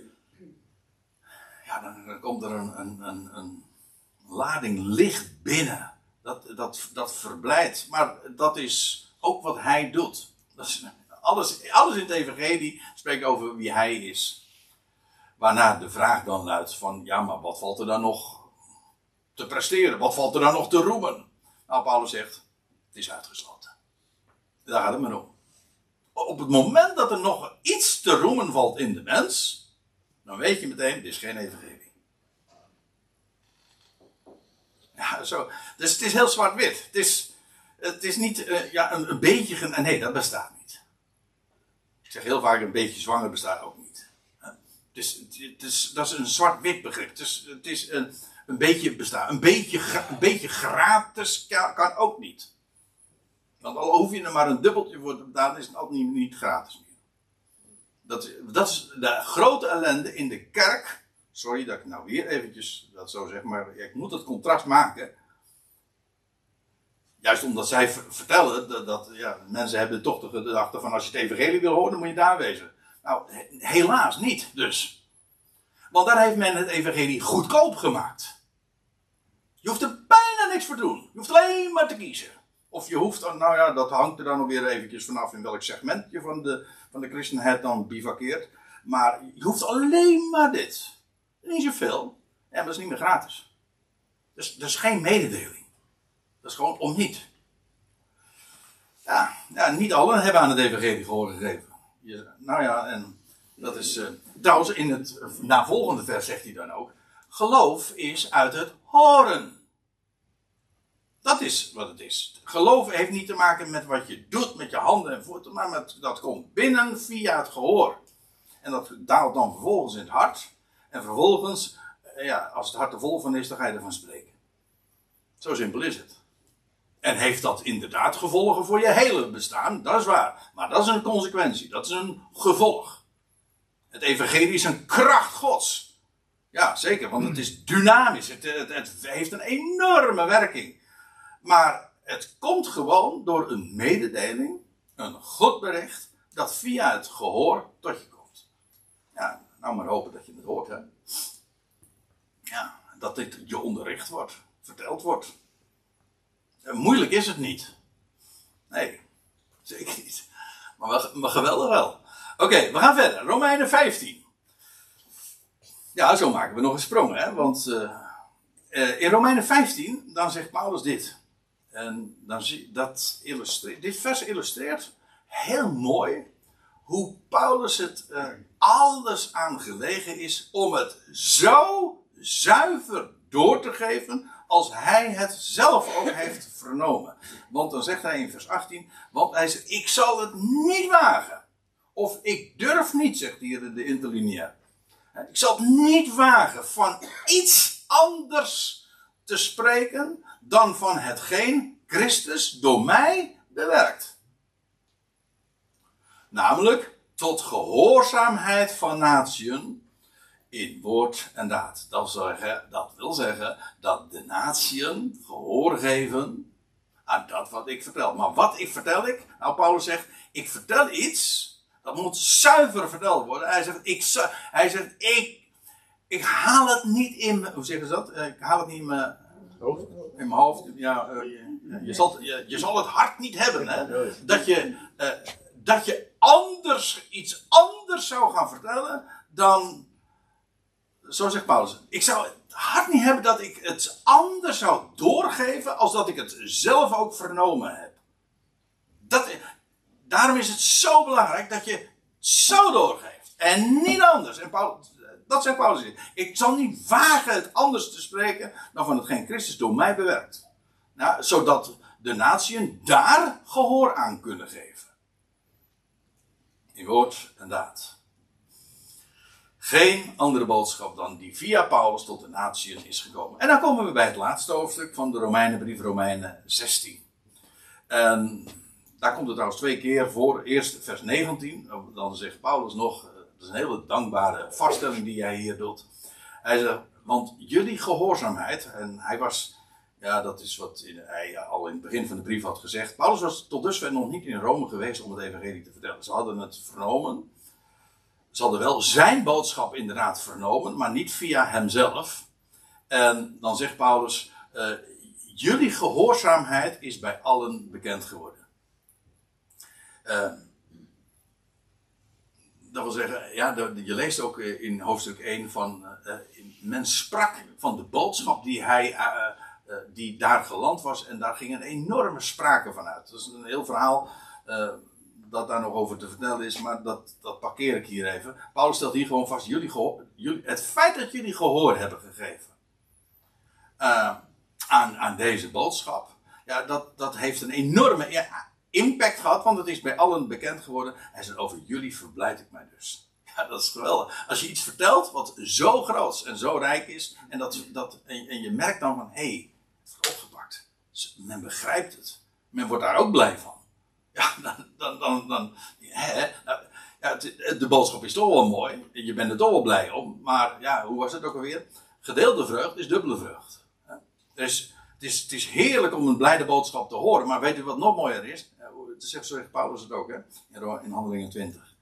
komt er een lading licht binnen. Dat verblijdt. Maar dat is ook wat hij doet. Dat is, alles in het evangelie spreekt over wie hij is. Waarna de vraag dan luidt van, ja, maar wat valt er dan nog te presteren? Wat valt er dan nog te roemen? Nou, Paulus zegt, het is uitgesloten. Daar gaat het maar om. Op het moment dat er nog iets te roemen valt in de mens, dan weet je meteen, dit is geen evangelie. Ja, zo. Dus het is heel zwart-wit. Het is niet een beetje... Nee, dat bestaat niet. Ik zeg heel vaak, een beetje zwanger bestaat ook niet. Dat is een zwart-wit begrip. Het is een beetje bestaan. Een beetje gratis kan ook niet. Want al hoef je er maar een dubbeltje voor te betalen, is het altijd niet gratis meer. Dat is de grote ellende in de kerk. Sorry dat ik nou weer eventjes dat zo zeg, maar ik moet het contrast maken. Juist omdat zij vertellen dat mensen hebben toch de gedachte van als je het evangelie wil horen, dan moet je daar wezen. Nou, helaas niet dus. Want daar heeft men het evangelie goedkoop gemaakt. Je hoeft er bijna niks voor te doen. Je hoeft alleen maar te kiezen. Of je hoeft, dat hangt er dan nog weer eventjes vanaf in welk segment je van de christenheid dan bivakkeert. Maar je hoeft alleen maar dit. Niet zoveel. Ja, maar dat is niet meer gratis. Dus dat is geen mededeling. Dat is gewoon om niet. Ja, niet allen hebben aan het evangelie gehoor gegeven. En dat is... trouwens, in het navolgende vers zegt hij dan ook, geloof is uit het horen. Dat is wat het is. Geloof heeft niet te maken met wat je doet met je handen en voeten, maar dat komt binnen via het gehoor. En dat daalt dan vervolgens in het hart. En vervolgens, als het hart er vol van is, dan ga je ervan spreken. Zo simpel is het. En heeft dat inderdaad gevolgen voor je hele bestaan? Dat is waar. Maar dat is een consequentie. Dat is een gevolg. Het evangelie is een kracht Gods. Ja, zeker. Want het is dynamisch. Het heeft een enorme werking. Maar het komt gewoon door een mededeling. Een goed bericht. Dat via het gehoor tot je komt. Ja, nou maar hopen dat je het hoort. Hè. Ja, dat dit je onderricht wordt. Verteld wordt. Moeilijk is het niet. Nee, zeker niet. Maar geweldig wel. Oké, we gaan verder. Romeinen 15. Ja, zo maken we nog een sprong, hè? Want in Romeinen 15, dan zegt Paulus dit. En dan zie dat illustreert, dit vers illustreert heel mooi hoe Paulus het alles aan gelegen is om het zo zuiver door te geven als hij het zelf ook heeft vernomen. Want dan zegt hij in vers 18, want hij zegt, ik zal het niet wagen. Of ik durf niet, zegt hier de interlineair. Ik zal het niet wagen van iets anders te spreken dan van hetgeen Christus door mij bewerkt. Namelijk tot gehoorzaamheid van natieën in woord en daad. Dat wil zeggen dat de natieën gehoor geven aan dat wat ik vertel. Maar wat vertel ik? Nou, Paulus zegt, ik vertel iets, dat moet zuiver verteld worden. Hij zegt, ik haal het niet in mijn, hoe zeggen ze dat? Ik haal het niet in mijn hoofd. In mijn hoofd, ja. Je zal het hart niet hebben, hè? Dat je iets anders zou gaan vertellen dan, zo zegt Paulus, ik zou het hart niet hebben dat ik het anders zou doorgeven als dat ik het zelf ook vernomen heb. Daarom is het zo belangrijk dat je het zo doorgeeft en niet anders. En dat zegt Paulus. Ik zal niet wagen het anders te spreken dan van hetgeen Christus door mij bewerkt. Nou, zodat de natieën daar gehoor aan kunnen geven. In woord en daad. Geen andere boodschap dan die via Paulus tot de natieën is gekomen. En dan komen we bij het laatste hoofdstuk van de Romeinenbrief, Romeinen 16. En daar komt het trouwens 2 keer voor. Eerst vers 19. Dan zegt Paulus nog, dat is een hele dankbare vaststelling die jij hier doet. Hij zegt, want jullie gehoorzaamheid, en hij was, ja, dat is wat hij al in het begin van de brief had gezegd. Paulus was tot dusver nog niet in Rome geweest om het evangelie te vertellen. Ze hadden het vernomen. Ze hadden wel zijn boodschap inderdaad vernomen, maar niet via hemzelf. En dan zegt Paulus, jullie gehoorzaamheid is bij allen bekend geworden. Dat wil zeggen, ja, je leest ook in hoofdstuk 1 van, men sprak van de boodschap die daar geland was en daar ging een enorme sprake van uit. Dat is een heel verhaal dat daar nog over te vertellen is, maar dat parkeer ik hier even. Paulus stelt hier gewoon vast, het feit dat jullie gehoor hebben gegeven aan deze boodschap, ja, dat heeft een enorme impact gehad, want het is bij allen bekend geworden. Hij zegt, over jullie verblijd ik mij dus. Ja, dat is geweldig. Als je iets vertelt wat zo groot en zo rijk is, en je merkt dan van, hé, het wordt opgepakt. Men begrijpt het. Men wordt daar ook blij van. Ja, de boodschap is toch wel mooi. Je bent er toch wel blij om. Maar ja, hoe was het ook alweer? Gedeelde vreugd is dubbele vreugd. Dus het is heerlijk om een blijde boodschap te horen. Maar weet u wat nog mooier is? Zo zegt Paulus het ook, hè? In Handelingen 20.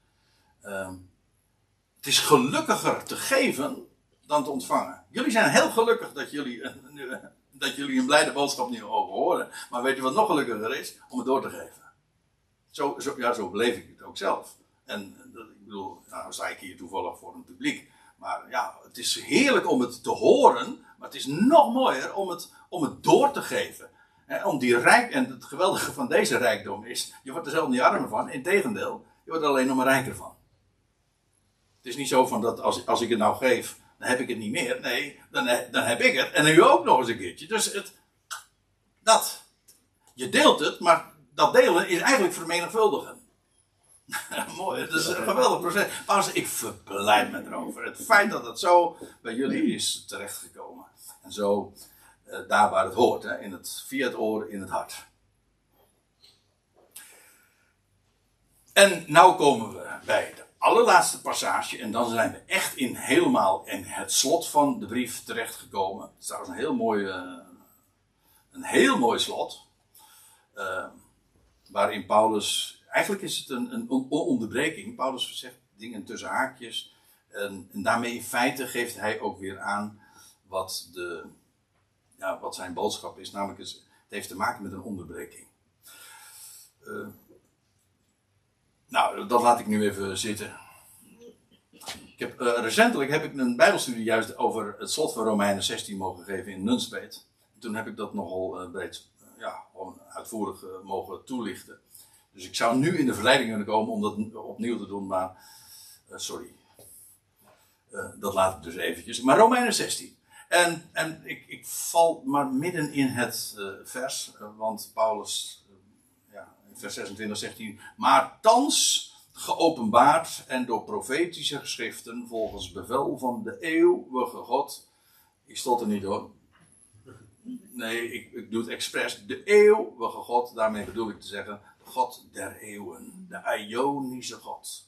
Het is gelukkiger te geven dan te ontvangen. Jullie zijn heel gelukkig dat jullie een blijde boodschap nu mogen horen. Maar weet u wat nog gelukkiger is? Om het door te geven. Zo beleef ik het ook zelf. En ik bedoel, nou sta ik hier toevallig voor een publiek. Maar ja, het is heerlijk om het te horen. Maar het is nog mooier om het door te geven. En het geweldige van deze rijkdom is, je wordt er zelf niet armer van. Integendeel, je wordt er alleen nog maar rijker van. Het is niet zo van dat als ik het nou geef, dan heb ik het niet meer. Nee, dan heb ik het. En nu ook nog eens een keertje. Dus je deelt het, maar dat delen is eigenlijk vermenigvuldigen. Mooi, het is een geweldig proces. Paulus, ik verblijd me erover. Het feit dat het zo bij jullie is terechtgekomen. En zo daar waar het hoort, hè, via het oor in het hart. En nou komen we bij de allerlaatste passage. En dan zijn we echt helemaal in het slot van de brief terechtgekomen. Het is trouwens een heel mooi slot. Waarin Paulus, eigenlijk is het een onderbreking. Paulus zegt dingen tussen haakjes. En daarmee in feite geeft hij ook weer aan wat zijn boodschap is. Namelijk, het heeft te maken met een onderbreking. Nou, dat laat ik nu even zitten. Recentelijk heb ik een bijbelstudie juist over het slot van Romeinen 16 mogen geven in Nunspeet. Toen heb ik dat nogal breed, gewoon uitvoerig mogen toelichten. Dus ik zou nu in de verleiding kunnen komen om dat opnieuw te doen, maar sorry. Dat laat ik dus eventjes. Maar Romeinen 16. En ik val maar midden in het vers, want Paulus, in vers 26 zegt hij, maar thans geopenbaard en door profetische geschriften volgens bevel van de eeuwige God. Ik stotter niet hoor. Nee, ik doe het expres. De eeuwige God, daarmee bedoel ik te zeggen, de God der eeuwen. De Ionische God.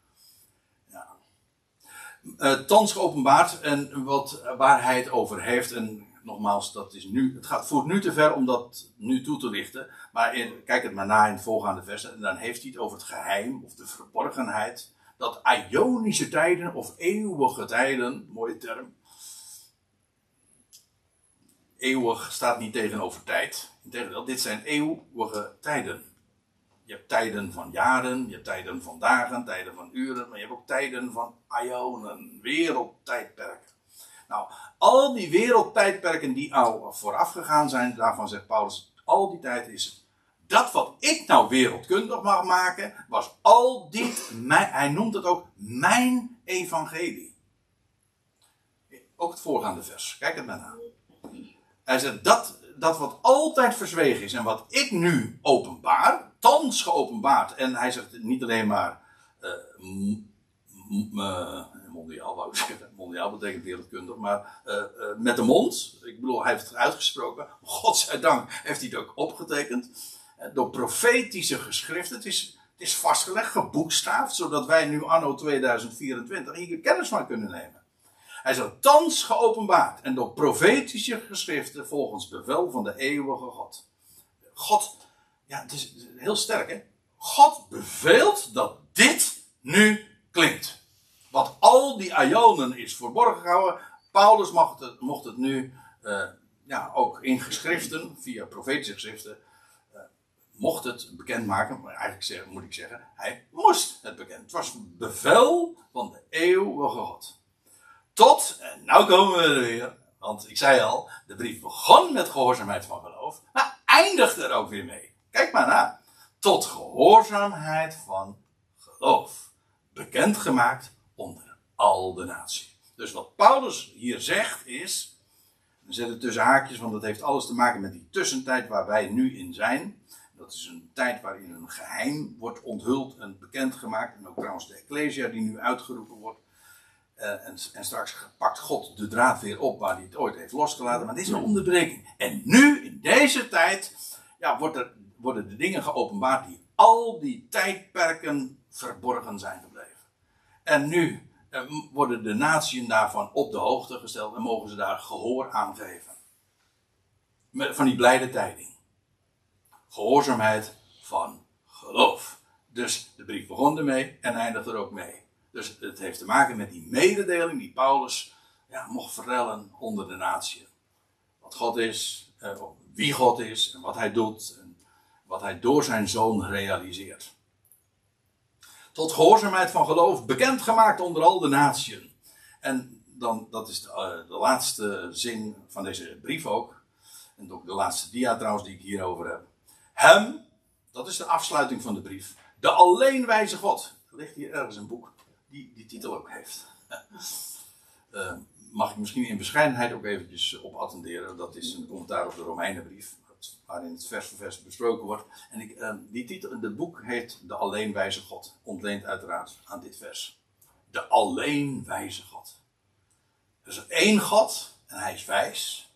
Thans geopenbaard en waar hij het over heeft. En nogmaals, dat is nu, voert nu te ver om dat nu toe te lichten. Maar kijk het maar na in het volgaande vers. En dan heeft hij het over het geheim of de verborgenheid. Dat Ionische tijden of eeuwige tijden, mooie term. Eeuwig staat niet tegenover tijd. Integendeel, dit zijn eeuwige tijden. Je hebt tijden van jaren, je hebt tijden van dagen, tijden van uren, maar je hebt ook tijden van aionen, wereldtijdperken. Nou, al die wereldtijdperken die al vooraf gegaan zijn, daarvan zegt Paulus, al die tijd is dat wat ik nou wereldkundig mag maken, was al dit, hij noemt het ook mijn evangelie. Ook het voorgaande vers, kijk het maar na. Hij zegt dat wat altijd verzwegen is en wat ik nu openbaar, thans geopenbaard. En hij zegt niet alleen maar mondiaal, wou ik zeggen. Mondiaal betekent wereldkundig, maar met de mond. Ik bedoel, hij heeft het uitgesproken. Godzijdank heeft hij het ook opgetekend. Door profetische geschriften. Het is vastgelegd, geboekstaafd, zodat wij nu anno 2024 hier kennis van kunnen nemen. Hij is thans geopenbaard en door profetische geschriften volgens bevel van de eeuwige God. God, het is heel sterk hè. God beveelt dat dit nu klinkt. Wat al die aionen is verborgen gehouden. Paulus mocht het nu, ook in geschriften, via profetische geschriften, mocht het bekendmaken. Maar eigenlijk moet ik zeggen, hij moest het bekend. Het was een bevel van de eeuwige God. Tot, en nou komen we er weer, want ik zei al, de brief begon met gehoorzaamheid van geloof, maar eindigt er ook weer mee. Kijk maar na. Tot gehoorzaamheid van geloof. Bekendgemaakt onder al de natie. Dus wat Paulus hier zegt is, we zetten tussen haakjes, want dat heeft alles te maken met die tussentijd waar wij nu in zijn. Dat is een tijd waarin een geheim wordt onthuld en bekendgemaakt. En ook trouwens de Ecclesia die nu uitgeroepen wordt. En straks pakt God de draad weer op waar hij het ooit heeft losgelaten. Maar dit is een onderbreking. En nu, in deze tijd, worden de dingen geopenbaard die al die tijdperken verborgen zijn gebleven. En nu worden de naties daarvan op de hoogte gesteld en mogen ze daar gehoor aan geven. Van die blijde tijding. Gehoorzaamheid van geloof. Dus de brief begon ermee en eindigt er ook mee. Dus het heeft te maken met die mededeling die Paulus mocht vertellen onder de natie. Wat God is, wie God is en wat hij doet en wat hij door zijn zoon realiseert. Tot gehoorzaamheid van geloof bekendgemaakt onder al de naties. En dan, dat is de laatste zin van deze brief ook. En ook de laatste dia trouwens die ik hierover heb. Hem, dat is de afsluiting van de brief. De alleenwijze God. Er ligt hier ergens een boek die titel ook heeft. Mag ik misschien in bescheidenheid ook eventjes op attenderen. Dat is een commentaar op de Romeinenbrief. Waarin het vers voor vers besproken wordt. En die titel, het boek heet De Alleenwijze God. Ontleent uiteraard aan dit vers. De Alleenwijze God. Er is één God en hij is wijs.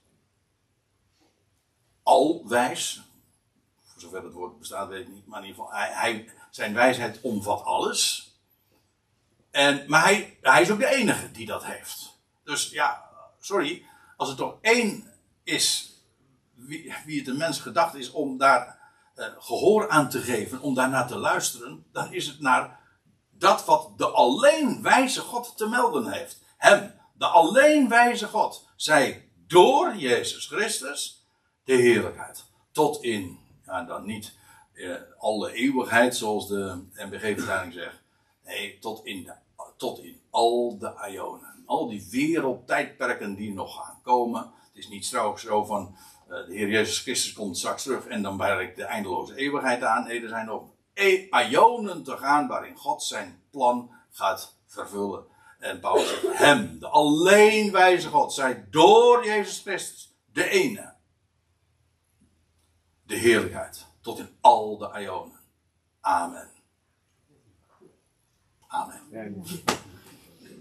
Alwijs. Voor zover het woord bestaat weet ik niet. Maar in ieder geval, zijn wijsheid omvat alles. Maar hij is ook de enige die dat heeft. Dus als er toch één is wie het een mens gedacht is om daar gehoor aan te geven, om daarnaar te luisteren, dan is het naar dat wat de alleenwijze God te melden heeft. Hem, de alleenwijze God, zij door Jezus Christus de heerlijkheid. Tot in, dan niet alle eeuwigheid zoals de NBG-vertaling zegt. Nee, tot in al de aionen. Al die wereldtijdperken die nog gaan komen. Het is niet trouwens zo van de Heer Jezus Christus komt straks terug en dan breekt de eindeloze eeuwigheid aan. Nee, er zijn nog aionen te gaan waarin God zijn plan gaat vervullen. En Paulus zegt, hem, de alleen wijze God, zij door Jezus Christus, de ene, de heerlijkheid, tot in al de aionen. Amen. Amen.